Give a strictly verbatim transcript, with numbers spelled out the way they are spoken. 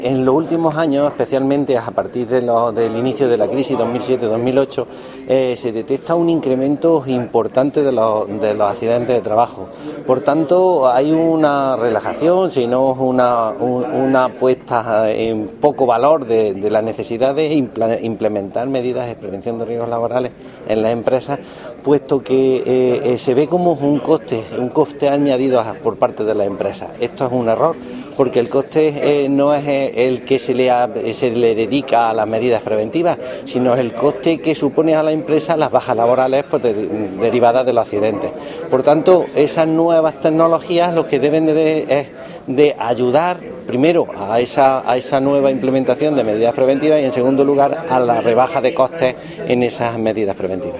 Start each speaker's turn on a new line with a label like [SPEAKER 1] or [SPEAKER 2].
[SPEAKER 1] En los últimos años, especialmente a partir de lo, del inicio de la crisis dos mil siete dos mil ocho, eh, se detecta un incremento importante de los, de los accidentes de trabajo. Por tanto, hay una relajación, sino una, un, una puesta en poco valor de, de la necesidad de implementar medidas de prevención de riesgos laborales en las empresas, puesto que eh, eh, se ve como un coste, un coste añadido por parte de las empresas. Esto es un error, porque el coste eh, no es el que se le, ha, se le dedica a las medidas preventivas, sino es el coste que supone a la empresa las bajas laborales pues, de, derivadas de los accidentes. Por tanto, esas nuevas tecnologías lo que deben de, es de ayudar primero a esa, a esa nueva implementación de medidas preventivas y en segundo lugar a la rebaja de costes en esas medidas preventivas.